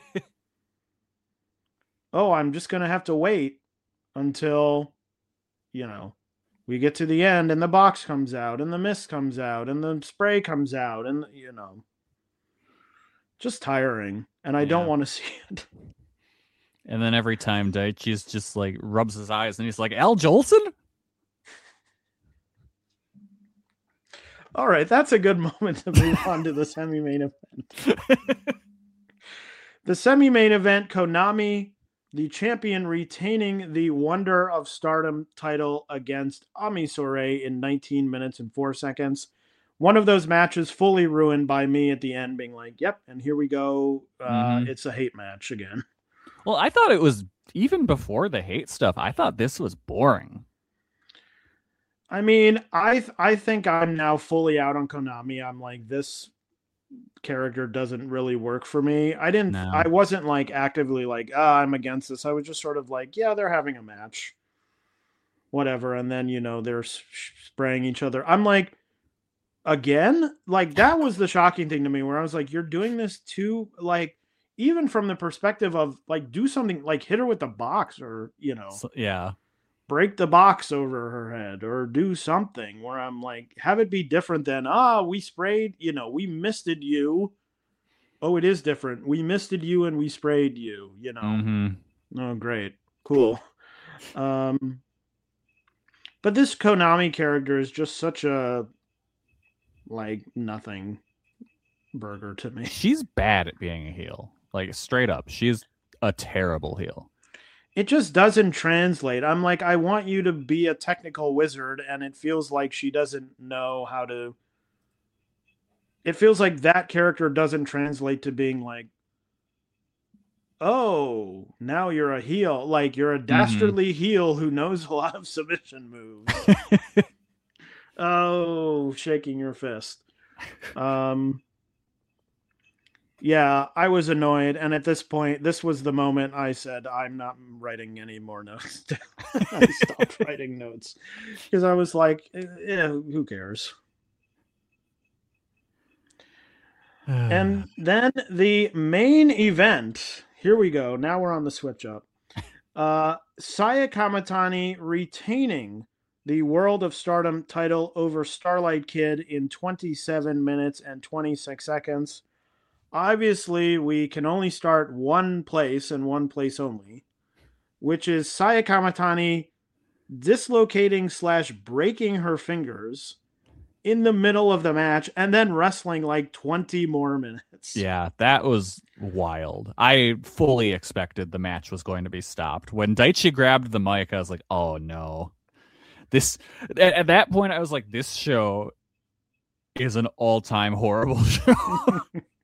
Oh, I'm just going to have to wait until, you know, we get to the end and the box comes out and the mist comes out and the spray comes out and, you know, just tiring. And I yeah. don't want to see it. And then every time Daichi's just like rubs his eyes and he's like, Al Jolson? All right, that's a good moment to move on to the semi-main event. The semi-main event, Konami, the champion, retaining the Wonder of Stardom title against Ami Sourei in nineteen minutes and four seconds. One of those matches fully ruined by me at the end being like, yep, and here we go. Uh, mm-hmm. It's a hate match again. Well, I thought it was, even before the hate stuff, I thought this was boring. I mean, I th- I think I'm now fully out on Konami. I'm like, this character doesn't really work for me. I didn't. No. I wasn't like actively like, ah, I'm against this. I was just sort of like, yeah, they're having a match, whatever. And then you know they're s- spraying each other. I'm like, again, like that was the shocking thing to me, where I was like, you're doing this too, like, even from the perspective of like, do something like hit her with the box, or you know. So, yeah. break the box over her head or do something where I'm like, have it be different than, ah, we sprayed, you know, we misted you. Oh, it is different. We misted you and we sprayed you, you know. Mm-hmm. Oh, great. Cool. Um, but this Konami character is just such a, like, nothing burger to me. She's bad at being a heel. Like, straight up. She's a terrible heel. It just doesn't translate. I'm like, I want you to be a technical wizard, and it feels like she doesn't know how to. It feels like that character doesn't translate to being like, oh, now you're a heel. Like, you're a dastardly mm-hmm. heel who knows a lot of submission moves. Oh, shaking your fist. Um. Yeah, I was annoyed, and at this point, this was the moment I said, I'm not writing any more notes. I stopped writing notes because I was like, eh, who cares? And then the main event, here we go. Now we're on the switch up. Uh, Saya Kamatani retaining the World of Stardom title over Starlight Kid in twenty-seven minutes and twenty-six seconds. Obviously, we can only start one place and one place only, which is Saya Kamatani dislocating slash breaking her fingers in the middle of the match and then wrestling like twenty more minutes. Yeah, that was wild. I fully expected the match was going to be stopped. When Daichi grabbed the mic, I was like, oh no. This at, at that point, I was like, this show is an all-time horrible show.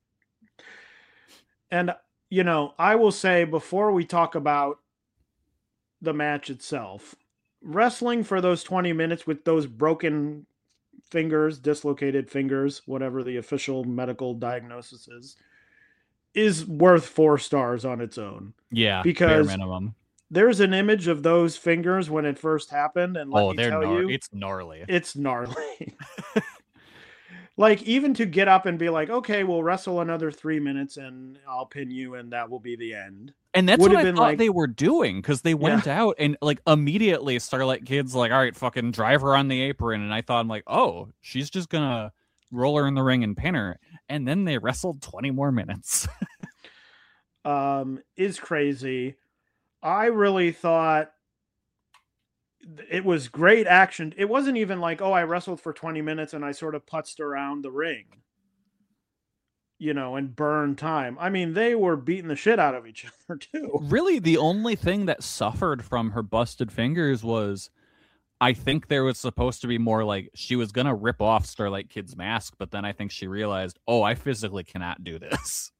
And, you know, I will say before we talk about the match itself, wrestling for those twenty minutes with those broken fingers, dislocated fingers, whatever the official medical diagnosis is, is worth four stars on its own. Yeah, because bare minimum. There's an image of those fingers when it first happened, and let oh, me they're tell gnar- you, it's gnarly. It's gnarly. Like, even to get up and be like, okay, we'll wrestle another three minutes and I'll pin you and that will be the end. And that's Would what have I been thought like, they were doing, because they went Yeah. out and, like, immediately Starlight Kid's like, all right, fucking drive her on the apron. And I thought, I'm like, oh, she's just going to roll her in the ring and pin her. And then they wrestled twenty more minutes. um, is crazy. I really thought it was great action. It wasn't even like, oh, I wrestled for twenty minutes and I sort of putzed around the ring, you know, and burned time. I mean, they were beating the shit out of each other too. Really, the only thing that suffered from her busted fingers was, I think there was supposed to be more like she was going to rip off Starlight Kid's mask, but then I think she realized, oh, I physically cannot do this.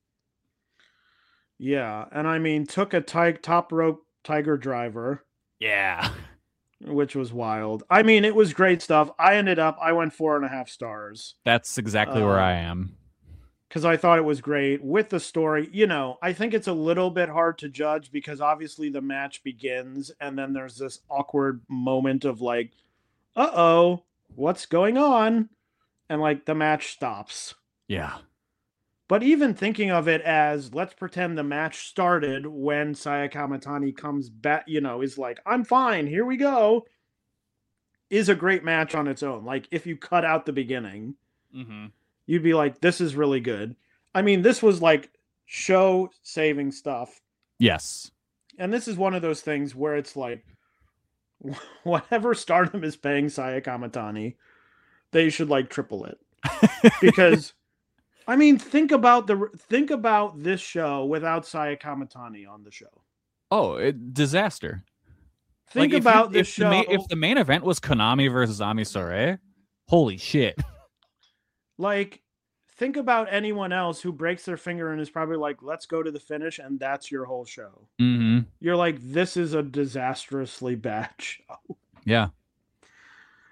Yeah, and I mean, took a ti- top rope tiger driver. Yeah. Which was wild. I mean, it was great stuff. I ended up, I went four and a half stars. That's exactly uh, where I am. Because I thought it was great with the story. You know, I think it's a little bit hard to judge because obviously the match begins and then there's this awkward moment of like, uh-oh, what's going on? And like the match stops. Yeah. But even thinking of it as, let's pretend the match started when Saya Kamatani comes back, you know, is like, I'm fine, here we go, is a great match on its own. Like, if you cut out the beginning, mm-hmm. you'd be like, this is really good. I mean, this was like show-saving stuff. Yes. And this is one of those things where it's like, whatever Stardom is paying Saya Kamatani, they should like triple it. Because... I mean, think about the think about this show without Saya Kamatani on the show. Oh, it, disaster! Think like about you, this if show. The main, if the main event was Konami versus Ami Sourei, holy shit! Like, think about anyone else who breaks their finger and is probably like, "Let's go to the finish," and that's your whole show. Mm-hmm. You're like, "This is a disastrously bad show." Yeah.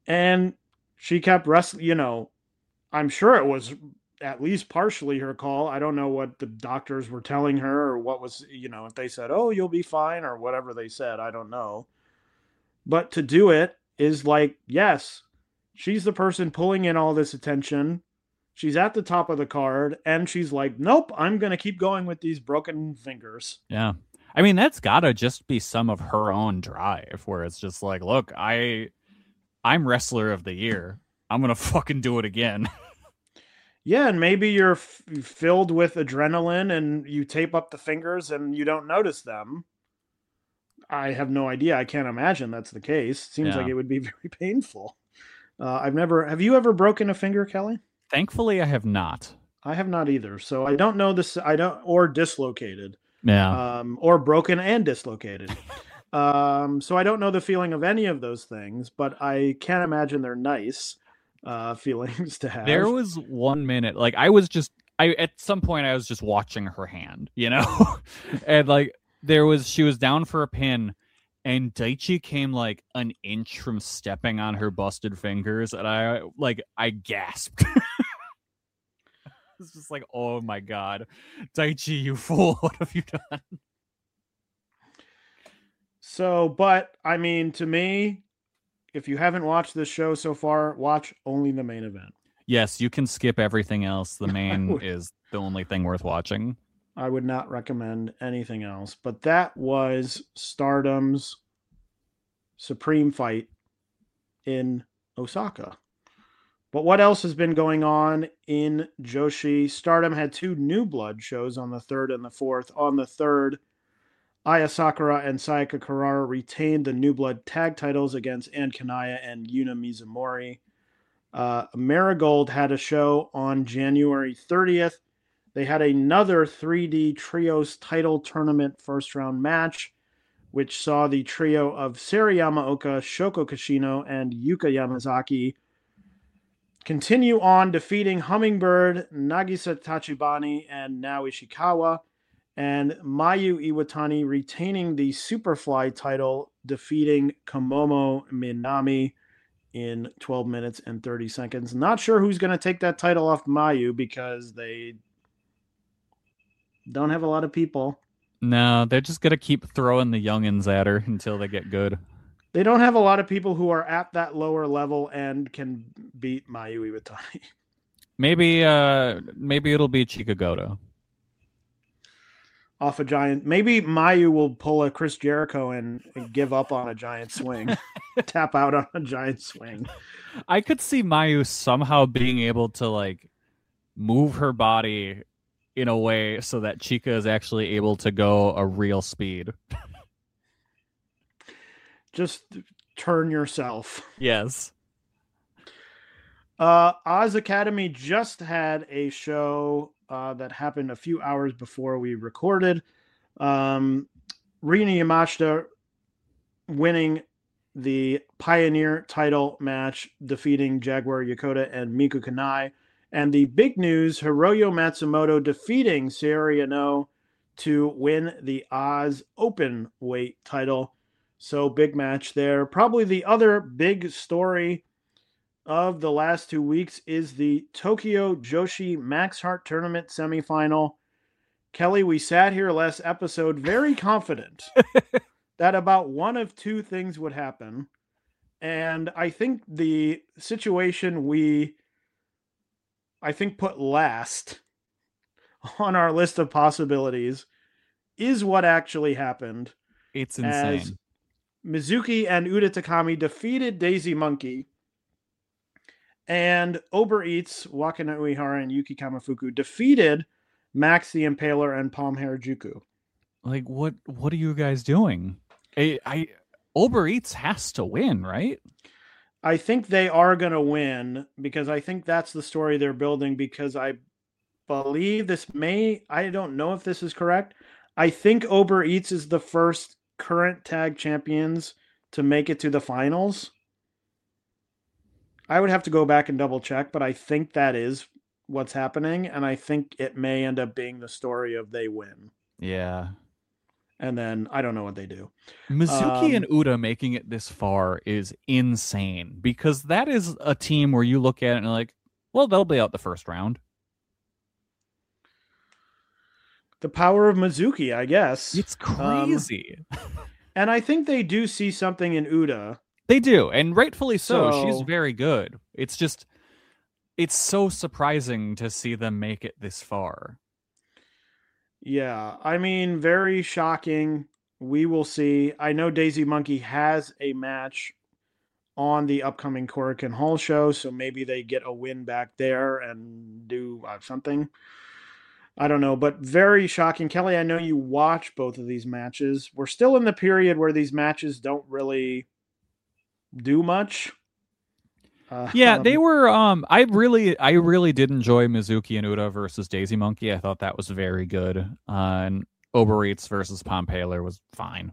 And she kept wrestling, you know, I'm sure it was at least partially her call. I don't know what the doctors were telling her or what was, you know, if they said, oh, you'll be fine or whatever they said. I don't know. But to do it is like, yes, she's the person pulling in all this attention. She's at the top of the card and she's like, nope, I'm going to keep going with these broken fingers. Yeah. I mean, that's got to just be some of her own drive where it's just like, look, I, I'm wrestler of the year. I'm going to fucking do it again. Yeah, and maybe you're f- filled with adrenaline and you tape up the fingers and you don't notice them. I have no idea. I can't imagine that's the case. Seems Yeah. like it would be very painful. Uh, I've never. Have you ever broken a finger, Kelly? Thankfully, I have not. I have not either. So I don't know this. I don't or dislocated. Yeah. Um, or broken and dislocated. um, so I don't know the feeling of any of those things, but I can't imagine they're nice uh, feelings to have. There was one minute, like I was just, I at some point I was just watching her hand, you know, and like there was, she was down for a pin, and Daichi came like an inch from stepping on her busted fingers, and I like I gasped. It's just like, oh my god, Daichi, you fool! What have you done? So, but I mean, to me, if you haven't watched this show so far, watch only the main event. Yes, you can skip everything else. The main is the only thing worth watching. I would not recommend anything else. But that was Stardom's Supreme fight in Osaka. But what else has been going on in Joshi? Stardom had two New Blood shows on the third and the fourth. On the third, Aya Sakura and Sayaka Kurara retained the New Blood tag titles against Ann Kanaya and Yuna Mizumori. Uh, Marigold had a show on January thirtieth. They had another three D Trios title tournament first round match, which saw the trio of Sari Yamaoka, Shoko Kashino, and Yuka Yamazaki continue on, defeating Hummingbird, Nagisa Tachibana, and Nao Ishikawa, and Mayu Iwatani retaining the Superfly title, defeating Komomo Minami in twelve minutes and thirty seconds. Not sure who's going to take that title off Mayu because they don't have a lot of people. No, they're just gonna keep throwing the youngins at her until they get good. They don't have a lot of people who are at that lower level and can beat Mayu Iwatani. Maybe, uh, maybe it'll be Chikagoto. Off a giant. Maybe Mayu will pull a Chris Jericho and, and give up on a giant swing. Tap out on a giant swing. I could see Mayu somehow being able to like move her body in a way so that Chika is actually able to go a real speed. Just turn yourself. Yes. Uh, Oz Academy just had a show uh, that happened a few hours before we recorded. Um, Rina Yamashita winning the Pioneer title match, defeating Jaguar Yokota and Miku Kanai. And the big news, Hiroyo Matsumoto defeating Saori Anou to win the Oz Open Weight title. So big match there. Probably the other big story of the last two weeks is the Tokyo Joshi Max Heart Tournament semifinal. Kelly, we sat here last episode very confident that about one of two things would happen. And I think the situation we, I think, put last on our list of possibilities is what actually happened. It's insane. As Mizuki and Uda Takami defeated Daisy Monkey, and Uber Eats, Wakana Uehara, and Yuki Kamafuku defeated Max the Impaler and Palm Harajuku. Like, what what are you guys doing? I, I Uber Eats has to win, right? I think they are going to win because I think that's the story they're building, because I believe this may, I don't know if this is correct. I think Uber Eats is the first current tag champions to make it to the finals. I would have to go back and double check, but I think that is what's happening, and I think it may end up being the story of they win. Yeah. and then I don't know what they do. Mizuki Um, and Uda making it this far is insane because that is a team where you look at it and you're like, well, they'll be out the first round. The power of Mizuki, I guess. It's crazy. Um, and I think they do see something in Uda. They do, and rightfully so. So- She's very good. It's just, it's so surprising to see them make it this far. Yeah, I mean, very shocking. We will see. I know Daisy Monkey has a match on the upcoming Korakuen Hall show, so maybe they get a win back there and do uh, something. I don't know, but very shocking. Kelly, I know you watch both of these matches. We're still in the period where these matches don't really do much. Uh, Yeah, they um, were. Um, I really, I really did enjoy Mizuki and Uda versus Daisy Monkey. I thought that was very good. Uh, and Uber Eats versus Pompeler was fine.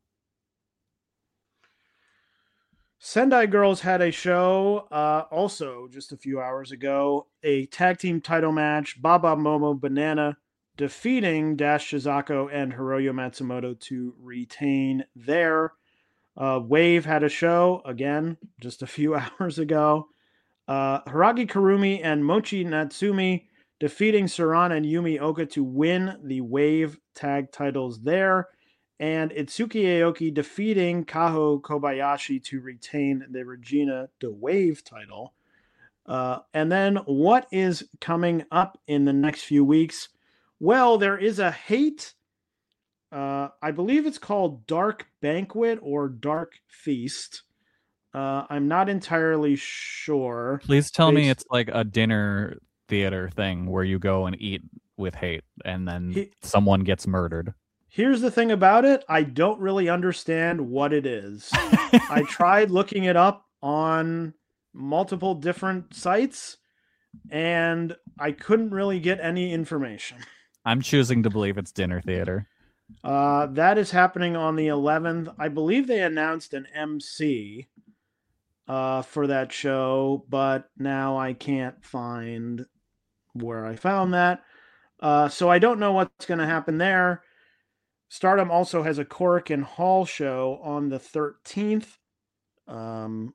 Sendai Girls had a show uh, also just a few hours ago, a tag team title match, Baba Momo Banana defeating Dash Shizako and Hiroyo Matsumoto to retain their. Uh, Wave had a show, again, just a few hours ago. Uh, Hiragi Kurumi and Mochi Natsumi defeating Saran and Yumi Oka to win the Wave tag titles there. And Itsuki Aoki defeating Kaho Kobayashi to retain the Regina de Wave title. Uh, and then what is coming up in the next few weeks? Well, there is a hate. Uh, I believe it's called Dark Banquet or Dark Feast. Uh, I'm not entirely sure. Please tell me Based- it's like a dinner theater thing where you go and eat with hate, and then He- someone gets murdered. Here's the thing about it. I don't really understand what it is. I tried looking it up on multiple different sites, and I couldn't really get any information. I'm choosing to believe it's dinner theater. Uh, that is happening on the eleventh. I believe they announced an M C uh, for that show, but now I can't find where I found that. Uh, so I don't know what's going to happen there. Stardom also has a Korakuen Hall show on the thirteenth. Um,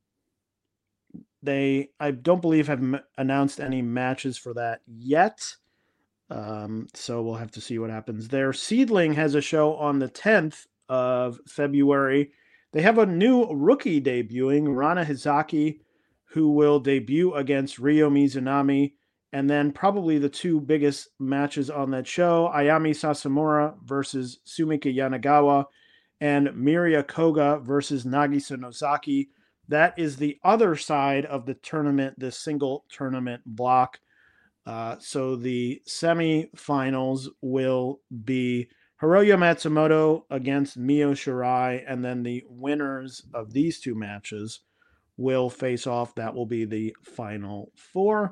they, I don't believe, have m- announced any matches for that yet. Um, so we'll have to see what happens there. Seedling has a show on the tenth of February. They have a new rookie debuting, Rana Hizaki, who will debut against Ryo Mizunami. And then probably the two biggest matches on that show, Ayami Sasamura versus Sumika Yanagawa and Miria Koga versus Nagisa Nozaki. That is the other side of the tournament, the single tournament block. Uh, so the semifinals will be Hiroyo Matsumoto against Mio Shirai, and then the winners of these two matches will face off. That will be the final four.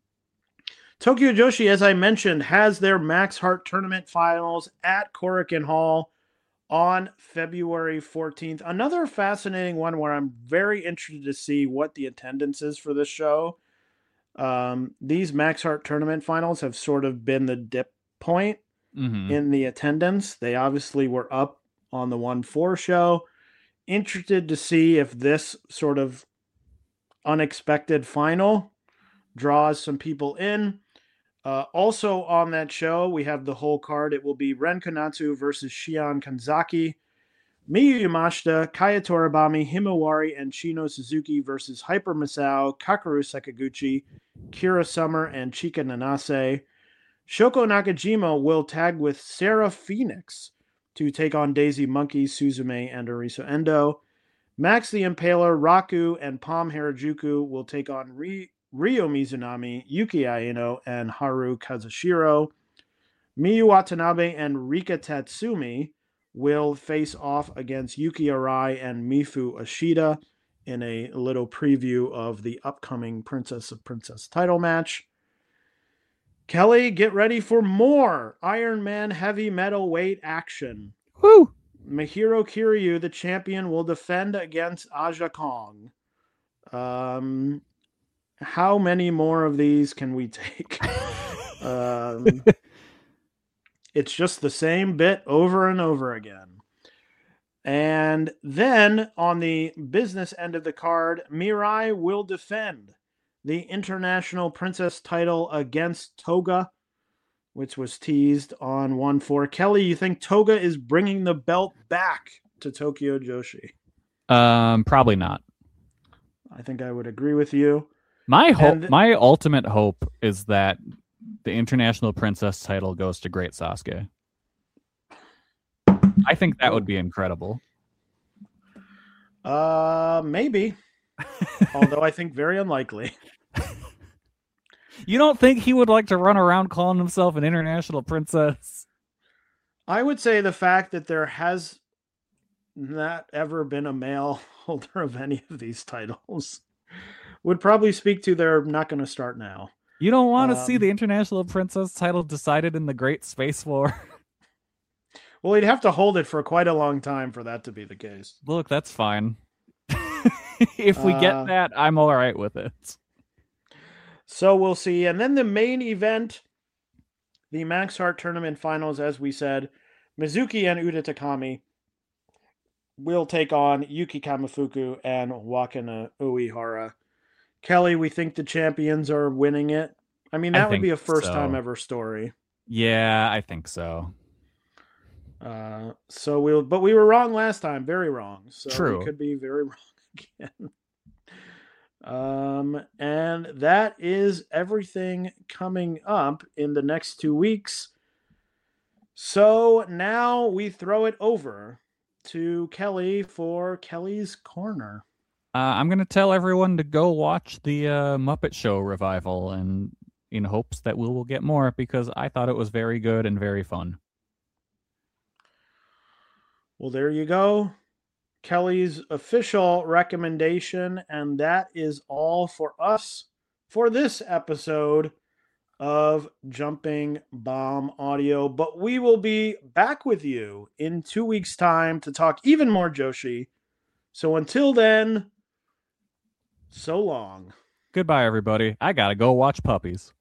Tokyo Joshi, as I mentioned, has their Max Heart Tournament finals at Korakuen Hall on February fourteenth. Another fascinating one where I'm very interested to see what the attendance is for this show. Um, these Max Heart Tournament finals have sort of been the dip point Mm-hmm. in the attendance. They obviously were up on the one four show. Interested to see if this sort of unexpected final draws some people in. Uh, also on that show, we have the whole card. It will be Ren Konatsu versus Shion Kanzaki, Miyu Yamashita, Kaya Toribami, Himawari, and Shino Suzuki versus Hyper Masao, Kakeru Sakaguchi, Kira Summer, and Chika Nanase. Shoko Nakajima will tag with Sarah Phoenix to take on Daisy Monkey, Suzume, and Arisa Endo. Max the Impaler, Raku, and Palm Harajuku will take on Ri- Ryo Mizunami, Yuki Aino, and Haru Kazushiro. Miyu Watanabe and Rika Tatsumi will face off against Yuki Arai and Mifu Ashida in a little preview of the upcoming Princess of Princess title match. Kelly, get ready for more Iron Man heavy metal weight action. Woo! Mahiro Kiryu, the champion, will defend against Aja Kong. Um, how many more of these can we take? um, It's just the same bit over and over again. And then on the business end of the card, Mirai will defend the International Princess title against Toga, which was teased on one four. Kelly, you think Toga is bringing the belt back to Tokyo Joshi? Um, probably not. I think I would agree with you. My hope, th- my ultimate hope is that the International Princess title goes to Great Sasuke. I think that would be incredible. Uh, maybe. Although I think very unlikely. You don't think he would like to run around calling himself an international princess? I would say the fact that there has not ever been a male holder of any of these titles would probably speak to they're not going to start now. You don't want to Um, see the international princess title decided in the Great Space War? Well, he'd have to hold it for quite a long time for that to be the case. Look, that's fine. If we Uh, get that, I'm all right with it. So we'll see. And then the main event, the Max Heart Tournament Finals, as we said, Mizuki and Uda Takami will take on Yuki Kamifuku and Wakana Uehara. Kelly, we think the champions are winning it. I mean, I that would think be a first so. time ever story. Yeah, I think so. Uh, so we'll, but we were wrong last time, very wrong. So True. we could be very wrong again. Um, and that is everything coming up in the next two weeks. So now we throw it over to Kelly for Kelly's Corner. Uh, I'm going to tell everyone to go watch the uh, Muppet Show revival, and in hopes that we will get more, because I thought it was very good and very fun. Well, there you go. Kelly's official recommendation, and that is all for us for this episode of Jumping Bomb Audio. But we will be back with you in two weeks' time to talk even more Joshi. So until then, so long. Goodbye, everybody. I gotta go watch puppies.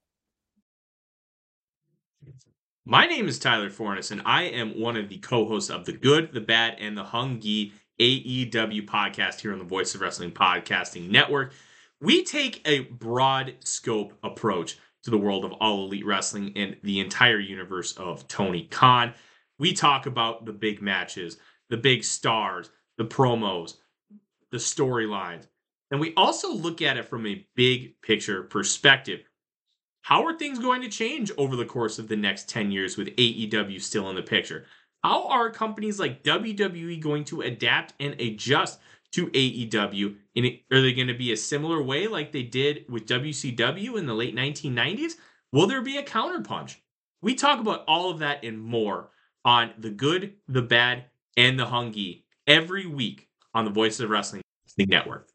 My name is Tyler Fornes, and I am one of the co-hosts of the Good, the Bad, and the Hungy A E W podcast here on the Voice of Wrestling Podcasting Network. We take a broad scope approach to the world of All Elite Wrestling and the entire universe of Tony Khan. We talk about the big matches, the big stars, the promos, the storylines, and we also look at it from a big picture perspective. How are things going to change over the course of the next ten years with A E W still in the picture? How are companies like W W E going to adapt and adjust to A E W? And are they going to be a similar way like they did with W C W in the late nineteen nineties? Will there be a counterpunch? We talk about all of that and more on The Good, the Bad, and the Hungy every week on the Voice of Wrestling Network.